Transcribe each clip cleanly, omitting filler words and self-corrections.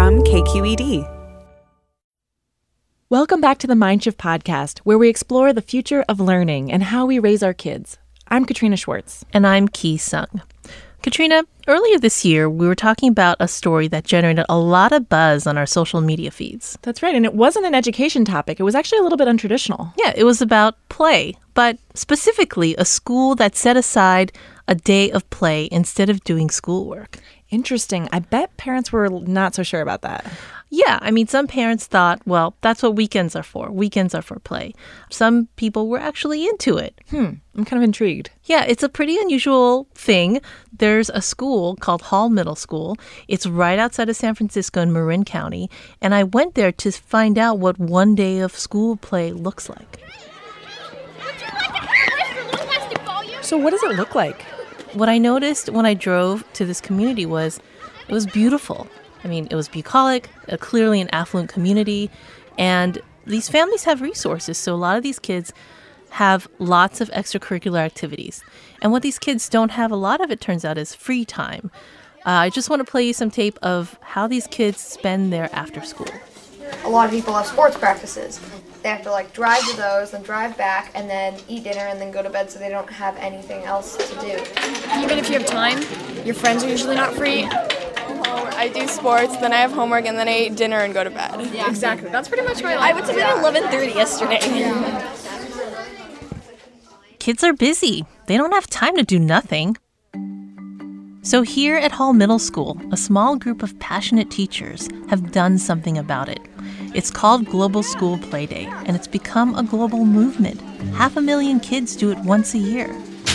from KQED. Welcome back to the Mindshift podcast, where we explore the future of learning and how we raise our kids. I'm Katrina Schwartz. And I'm Ki Sung. Katrina, earlier this year, we were talking about a story that generated a lot of buzz on our social media feeds. That's right, and it wasn't an education topic. It was actually a little bit untraditional. Yeah, it was about play, but specifically a school that set aside a day of play instead of doing schoolwork. Interesting. I bet parents were not so sure about that. Yeah, I mean, some parents thought, well, that's what weekends are for. Weekends are for play. Some people were actually into it. I'm kind of intrigued. Yeah, it's a pretty unusual thing. There's a school called Hall Middle School. It's right outside of San Francisco in Marin County. And I went there to find out what one day of school play looks like. So what does it look like? What I noticed when I drove to this community was it was beautiful. I mean, it was bucolic, clearly an affluent community, and these families have resources. So a lot of these kids have lots of extracurricular activities. And what these kids don't have a lot of, it turns out, is free time. I just want to play you some tape of how these kids spend their after school. A lot of people have sports practices. They have to drive to those, then drive back, and then eat dinner, and then go to bed, so they don't have anything else to do. Even if you have time, your friends are usually not free. I do sports, then I have homework, and then I eat dinner and go to bed. Yeah, exactly. That's pretty much my life. I went to bed at 11:30 yesterday. Kids are busy. They don't have time to do nothing. So here at Hall Middle School, a small group of passionate teachers have done something about it. It's called Global School Play Day, and it's become a global movement. 500,000 kids do it once a year.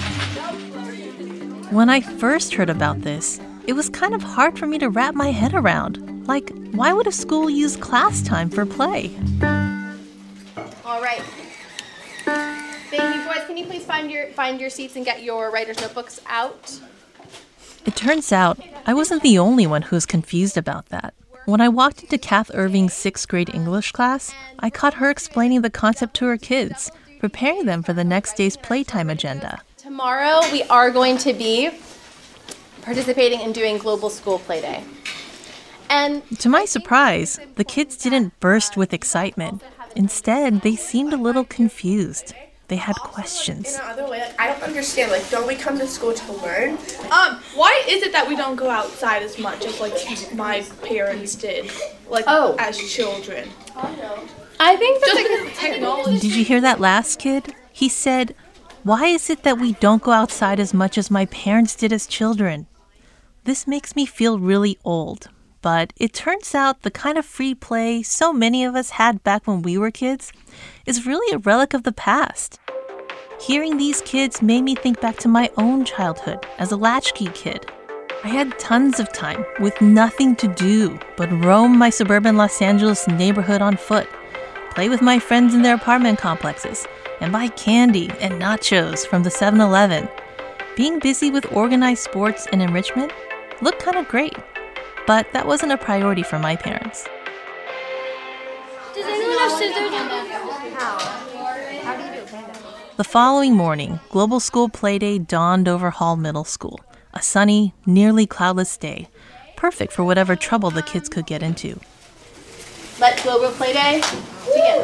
When I first heard about this, it was kind of hard for me to wrap my head around. Like, why would a school use class time for play? All right. Thank you, boys. Can you please find your seats and get your writer's notebooks out? It turns out I wasn't the only one who was confused about that. When I walked into Kath Irving's 6th grade English class, I caught her explaining the concept to her kids, preparing them for the next day's playtime agenda. Tomorrow we are going to be participating in doing Global School Play Day. And to my surprise, the kids didn't burst with excitement. Instead, they seemed a little confused. They had questions. In another way, I don't understand. Don't we come to school to learn? Why is it that we don't go outside as much as my parents did, as children? I think just because of technology. Did you hear that last kid? He said, "Why is it that we don't go outside as much as my parents did as children?" This makes me feel really old. But it turns out the kind of free play so many of us had back when we were kids is really a relic of the past. Hearing these kids made me think back to my own childhood as a latchkey kid. I had tons of time with nothing to do but roam my suburban Los Angeles neighborhood on foot, play with my friends in their apartment complexes, and buy candy and nachos from the 7-Eleven. Being busy with organized sports and enrichment looked kind of great. But that wasn't a priority for my parents. Does anyone have scissors? How do you do it? The following morning, Global School Play Day dawned over Hall Middle School. A sunny, nearly cloudless day. Perfect for whatever trouble the kids could get into. Let Global Play Day begin.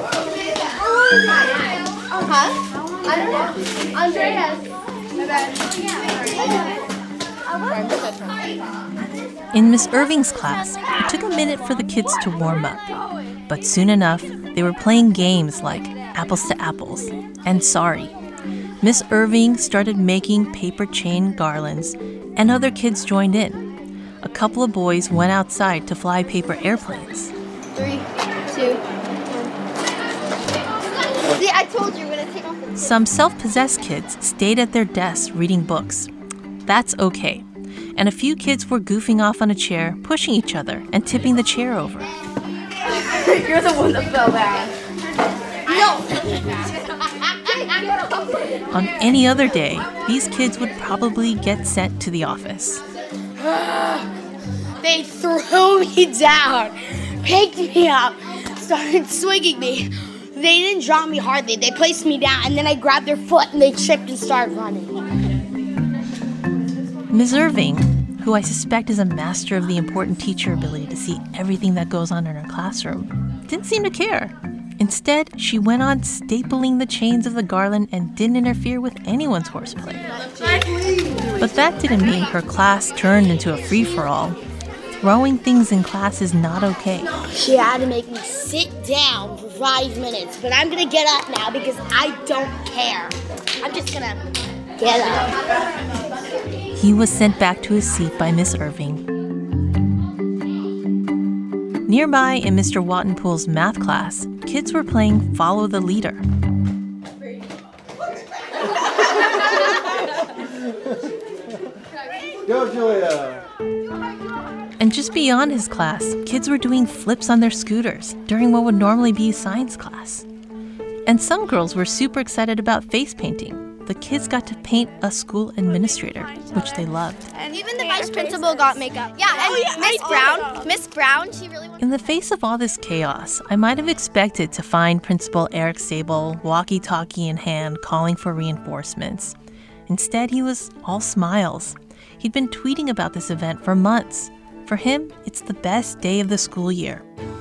I don't know. Andreas. In Miss Irving's class, it took a minute for the kids to warm up. But soon enough, they were playing games like Apples to Apples and Sorry. Miss Irving started making paper chain garlands, and other kids joined in. A couple of boys went outside to fly paper airplanes. 3, 2, 1. See, I told you we're going to take off the... Some self-possessed kids stayed at their desks reading books. That's okay. And a few kids were goofing off on a chair, pushing each other and tipping the chair over. You're the one that fell down. On any other day, these kids would probably get sent to the office. They threw me down, picked me up, started swinging me. They didn't drop me hardly. They placed me down, and then I grabbed their foot, and they tripped and started running. Ms. Irving, who I suspect is a master of the important teacher ability to see everything that goes on in her classroom, didn't seem to care. Instead, she went on stapling the chains of the garland and didn't interfere with anyone's horseplay. But that didn't mean her class turned into a free-for-all. Throwing things in class is not okay. She had to make me sit down for 5 minutes, but I'm gonna get up now because I don't care. I'm just gonna get up. He was sent back to his seat by Miss Irving. Nearby in Mr. Wattenpool's math class, kids were playing Follow the Leader. Go, Julia! And just beyond his class, kids were doing flips on their scooters during what would normally be science class. And some girls were super excited about face painting. The kids got to paint a school administrator, which they loved. And even the vice principal got makeup. Yeah, and Miss Brown, she really wanted. In the face of all this chaos, I might have expected to find Principal Eric Sable, walkie-talkie in hand, calling for reinforcements. Instead, he was all smiles. He'd been tweeting about this event for months. For him, it's the best day of the school year.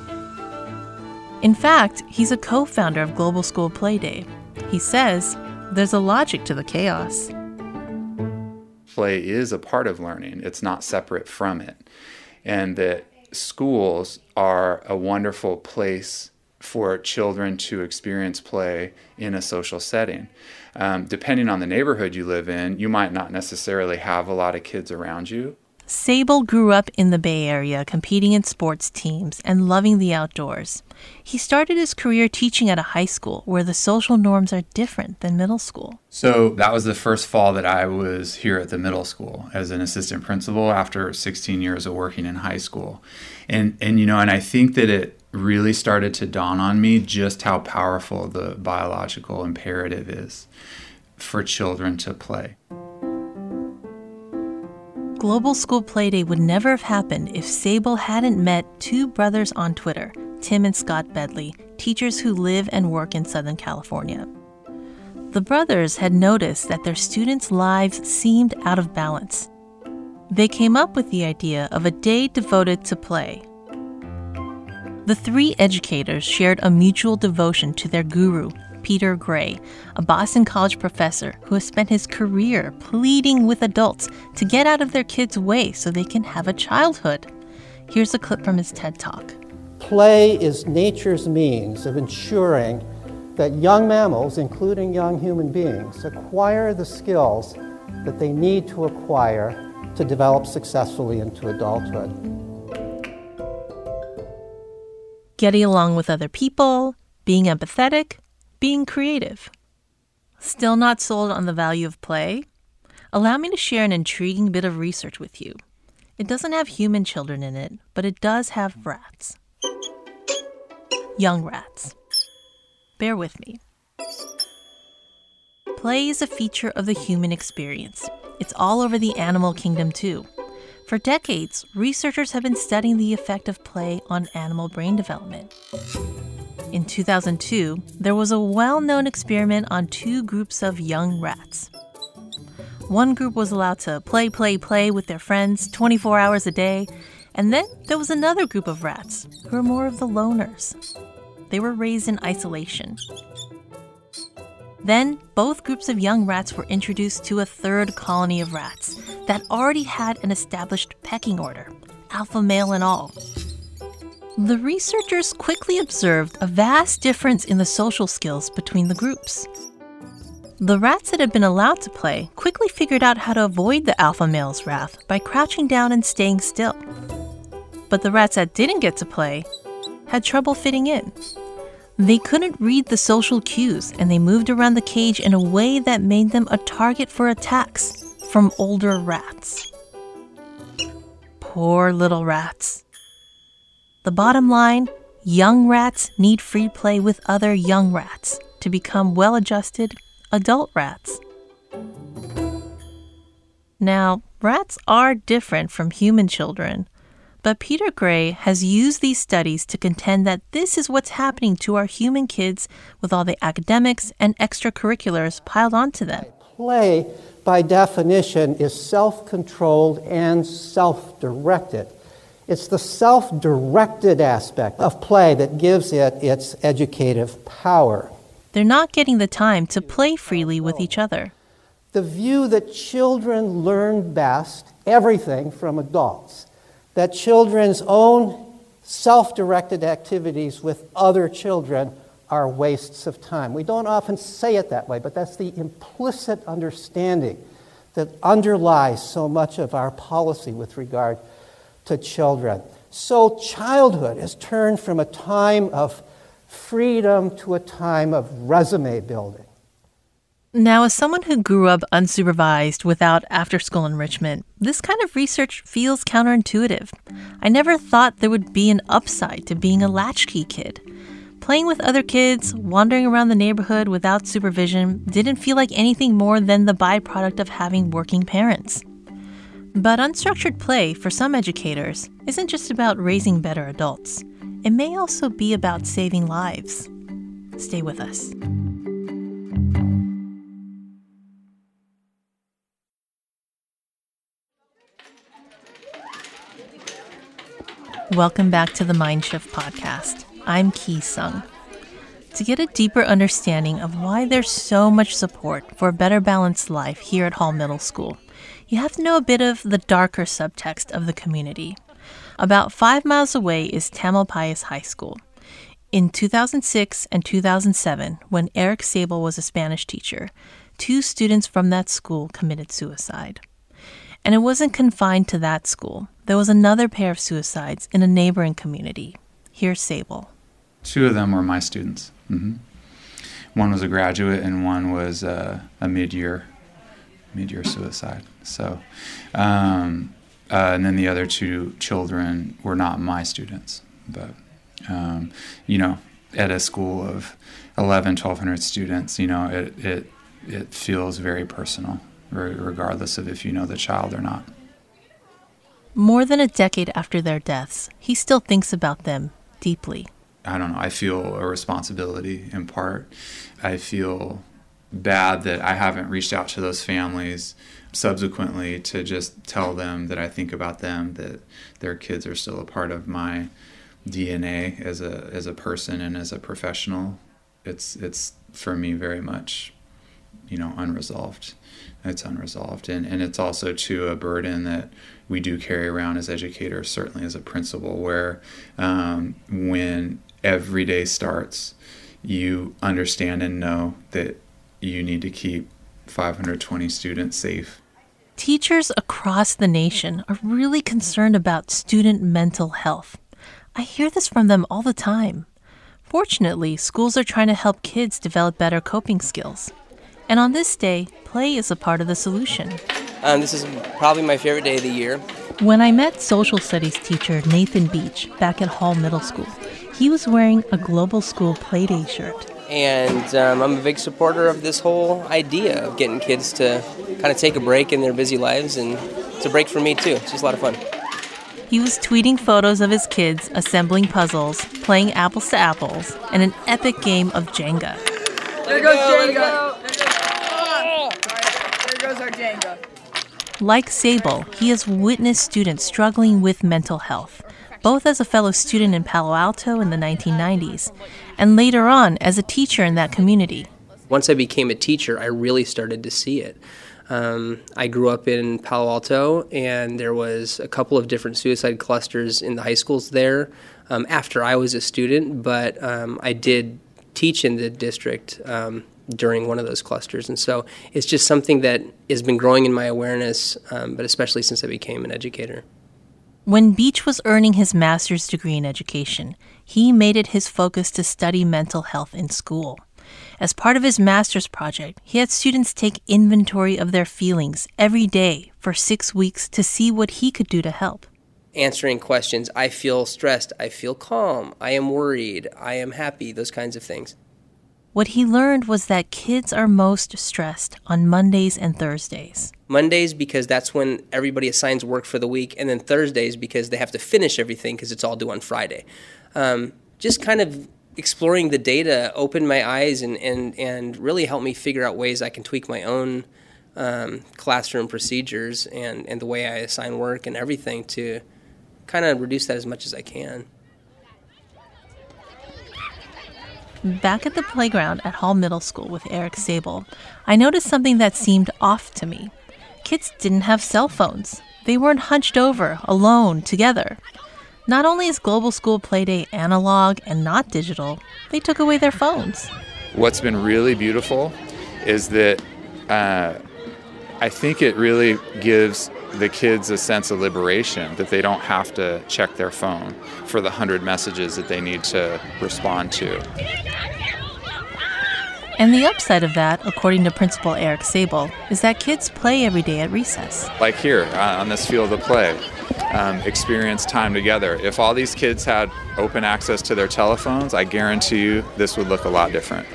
In fact, he's a co-founder of Global School Play Day. He says, there's a logic to the chaos. Play is a part of learning. It's not separate from it. And that schools are a wonderful place for children to experience play in a social setting. Depending on the neighborhood you live in, you might not necessarily have a lot of kids around you. Sable grew up in the Bay Area, competing in sports teams and loving the outdoors. He started his career teaching at a high school where the social norms are different than middle school. So that was the first fall that I was here at the middle school as an assistant principal after 16 years of working in high school. And I think that it really started to dawn on me just how powerful the biological imperative is for children to play. Global School Play Day would never have happened if Sable hadn't met two brothers on Twitter, Tim and Scott Bedley, teachers who live and work in Southern California. The brothers had noticed that their students' lives seemed out of balance. They came up with the idea of a day devoted to play. The three educators shared a mutual devotion to their guru, Peter Gray, a Boston College professor who has spent his career pleading with adults to get out of their kids' way so they can have a childhood. Here's a clip from his TED Talk. Play is nature's means of ensuring that young mammals, including young human beings, acquire the skills that they need to acquire to develop successfully into adulthood. Getting along with other people, being empathetic, being creative. Still not sold on the value of play? Allow me to share an intriguing bit of research with you. It doesn't have human children in it, but it does have rats. Young rats. Bear with me. Play is a feature of the human experience. It's all over the animal kingdom too. For decades, researchers have been studying the effect of play on animal brain development. In 2002, there was a well-known experiment on two groups of young rats. One group was allowed to play with their friends 24 hours a day, and then there was another group of rats who were more of the loners. They were raised in isolation. Then, both groups of young rats were introduced to a third colony of rats that already had an established pecking order, alpha male and all. The researchers quickly observed a vast difference in the social skills between the groups. The rats that had been allowed to play quickly figured out how to avoid the alpha male's wrath by crouching down and staying still. But the rats that didn't get to play had trouble fitting in. They couldn't read the social cues, and they moved around the cage in a way that made them a target for attacks from older rats. Poor little rats. The bottom line, young rats need free play with other young rats to become well-adjusted adult rats. Now, rats are different from human children, but Peter Gray has used these studies to contend that this is what's happening to our human kids with all the academics and extracurriculars piled onto them. Play, by definition, is self-controlled and self-directed. It's the self-directed aspect of play that gives it its educative power. They're not getting the time to play freely with each other. The view that children learn best everything from adults, that children's own self-directed activities with other children are wastes of time. We don't often say it that way, but that's the implicit understanding that underlies so much of our policy with regard to children. So childhood is turned from a time of freedom to a time of resume building. Now, as someone who grew up unsupervised without after-school enrichment, this kind of research feels counterintuitive. I never thought there would be an upside to being a latchkey kid. Playing with other kids, wandering around the neighborhood without supervision didn't feel like anything more than the byproduct of having working parents. But unstructured play, for some educators, isn't just about raising better adults. It may also be about saving lives. Stay with us. Welcome back to the Mindshift podcast. I'm Ki Sung. To get a deeper understanding of why there's so much support for a better balanced life here at Hall Middle School, you have to know a bit of the darker subtext of the community. About 5 miles away is Tamalpais High School. In 2006 and 2007, when Eric Sable was a Spanish teacher, 2 students from that school committed suicide. And it wasn't confined to that school. There was another pair of suicides in a neighboring community. Here's Sable. 2 of them were my students. Mm-hmm. One was a graduate and one was a mid-year suicide. So, and then the other 2 children were not my students. But, at a school of 1,200 students, it feels very personal, regardless of if you know the child or not. More than a decade after their deaths, he still thinks about them deeply. I don't know. I feel a responsibility in part. I feel bad that I haven't reached out to those families subsequently to just tell them that I think about them, that their kids are still a part of my DNA as a person and as a professional. It's for me very much, unresolved. It's unresolved. And it's also, too, a burden that we do carry around as educators, certainly as a principal, where when every day starts, you understand and know that you need to keep 520 students safe. Teachers across the nation are really concerned about student mental health. I hear this from them all the time. Fortunately, schools are trying to help kids develop better coping skills. And on this day, play is a part of the solution. This is probably my favorite day of the year. When I met social studies teacher Nathan Beach back at Hall Middle School, he was wearing a Global School Play Day shirt. And I'm a big supporter of this whole idea of getting kids to kind of take a break in their busy lives, and it's a break for me too. It's just a lot of fun. He was tweeting photos of his kids assembling puzzles, playing apples to apples, and an epic game of Jenga. There goes Jenga! There goes our Jenga. Like Sable, he has witnessed students struggling with mental health, both as a fellow student in Palo Alto in the 1990s, and later on as a teacher in that community. Once I became a teacher, I really started to see it. I grew up in Palo Alto, and there was a couple of different suicide clusters in the high schools there after I was a student, but I did teach in the district during one of those clusters. And so it's just something that has been growing in my awareness, but especially since I became an educator. When Beach was earning his master's degree in education, he made it his focus to study mental health in school. As part of his master's project, he had students take inventory of their feelings every day for 6 weeks to see what he could do to help. Answering questions, I feel stressed, I feel calm, I am worried, I am happy, those kinds of things. What he learned was that kids are most stressed on Mondays and Thursdays. Mondays because that's when everybody assigns work for the week, and then Thursdays because they have to finish everything because it's all due on Friday. Just kind of exploring the data opened my eyes and really helped me figure out ways I can tweak my own classroom procedures and the way I assign work and everything to kind of reduce that as much as I can. Back at the playground at Hall Middle School with Eric Sable, I noticed something that seemed off to me. Kids didn't have cell phones. They weren't hunched over, alone, together. Not only is Global School Playday analog and not digital, they took away their phones. What's been really beautiful is that I think it really gives the kids a sense of liberation, that they don't have to check their phone for the 100 messages that they need to respond to. And the upside of that, according to Principal Eric Sable, is that kids play every day at recess. Like here, on this field of play, experience time together. If all these kids had open access to their telephones, I guarantee you this would look a lot different.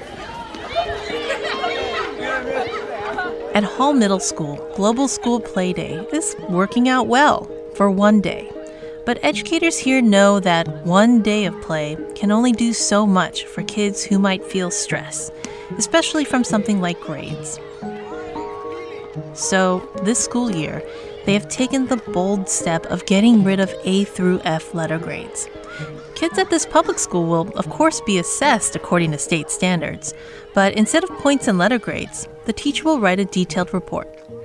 At Hall Middle School, Global School Playday is working out well for one day. But educators here know that one day of play can only do so much for kids who might feel stress, especially from something like grades. So this school year, they have taken the bold step of getting rid of A through F letter grades. Kids at this public school will, of course, be assessed according to state standards, but instead of points and letter grades, the teacher will write a detailed report.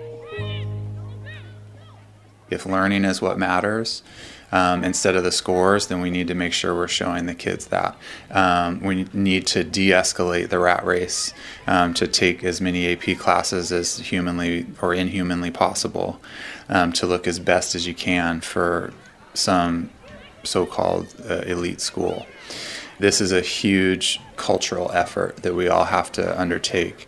If learning is what matters, instead of the scores, then we need to make sure we're showing the kids that. We need to de-escalate the rat race, to take as many AP classes as humanly or inhumanly possible, to look as best as you can for some so-called elite school. This is a huge cultural effort that we all have to undertake.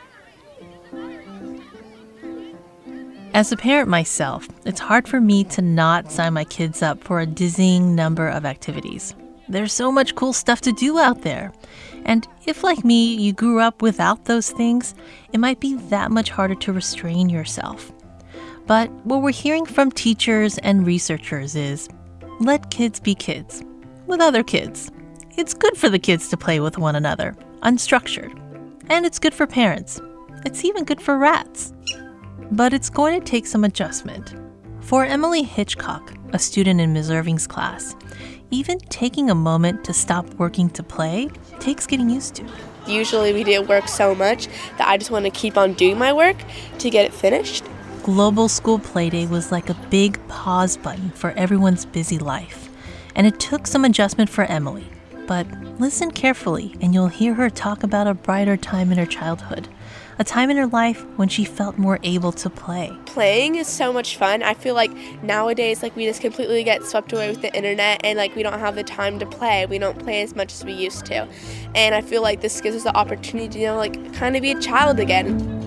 As a parent myself, it's hard for me to not sign my kids up for a dizzying number of activities. There's so much cool stuff to do out there. And if, like me, you grew up without those things, it might be that much harder to restrain yourself. But what we're hearing from teachers and researchers is, let kids be kids, with other kids. It's good for the kids to play with one another, unstructured. And it's good for parents. It's even good for rats. But it's going to take some adjustment. For Emily Hitchcock, a student in Ms. Irving's class, even taking a moment to stop working to play takes getting used to. Usually we do work so much that I just want to keep on doing my work to get it finished. Global School Playday was like a big pause button for everyone's busy life. And it took some adjustment for Emily. But listen carefully and you'll hear her talk about a brighter time in her childhood. A time in her life when she felt more able to play. Playing is so much fun. I feel like nowadays, we just completely get swept away with the internet and we don't have the time to play. We don't play as much as we used to. And I feel like this gives us the opportunity to, kind of be a child again.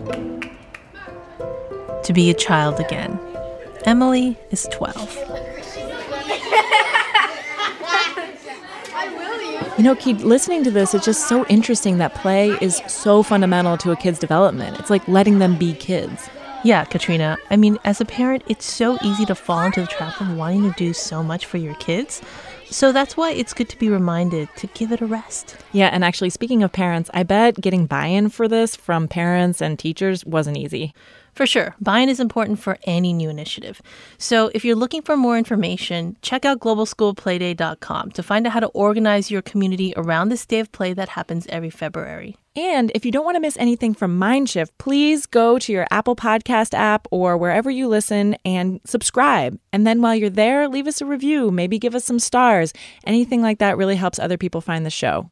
To be a child again. Emily is 12. You know, Keith, listening to this, it's just so interesting that play is so fundamental to a kid's development. It's like letting them be kids. Yeah, Katrina. I mean, as a parent, it's so easy to fall into the trap of wanting to do so much for your kids. So that's why it's good to be reminded to give it a rest. Yeah, and actually, speaking of parents, I bet getting buy-in for this from parents and teachers wasn't easy. For sure. Buy-in is important for any new initiative. So if you're looking for more information, check out globalschoolplayday.com to find out how to organize your community around this day of play that happens every February. And if you don't want to miss anything from Mindshift, please go to your Apple Podcast app or wherever you listen and subscribe. And then while you're there, leave us a review, maybe give us some stars. Anything like that really helps other people find the show.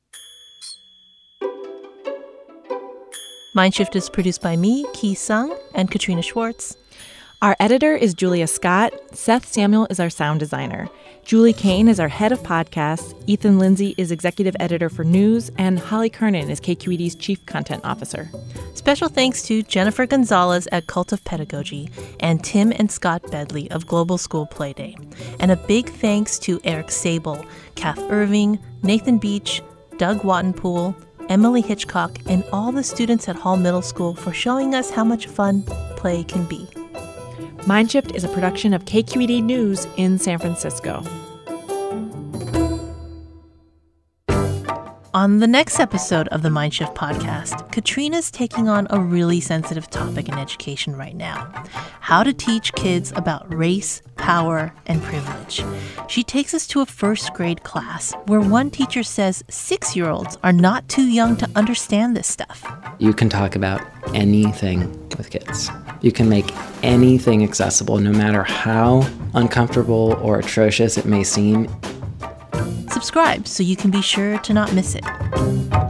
Mindshift is produced by me, Ki Sung, and Katrina Schwartz. Our editor is Julia Scott. Seth Samuel is our sound designer. Julie Kane is our head of podcasts. Ethan Lindsay is executive editor for news. And Holly Kernan is KQED's chief content officer. Special thanks to Jennifer Gonzalez at Cult of Pedagogy and Tim and Scott Bedley of Global School Playday. And a big thanks to Eric Sable, Kath Irving, Nathan Beach, Doug Wattenpool, Emily Hitchcock, and all the students at Hall Middle School for showing us how much fun play can be. Mindshift is a production of KQED News in San Francisco. On the next episode of the Mindshift podcast, Katrina's taking on a really sensitive topic in education right now: how to teach kids about race, power, and privilege. She takes us to a first grade class where one teacher says 6-year-olds are not too young to understand this stuff. You can talk about anything with kids. You can make anything accessible, no matter how uncomfortable or atrocious it may seem. Subscribe so you can be sure to not miss it.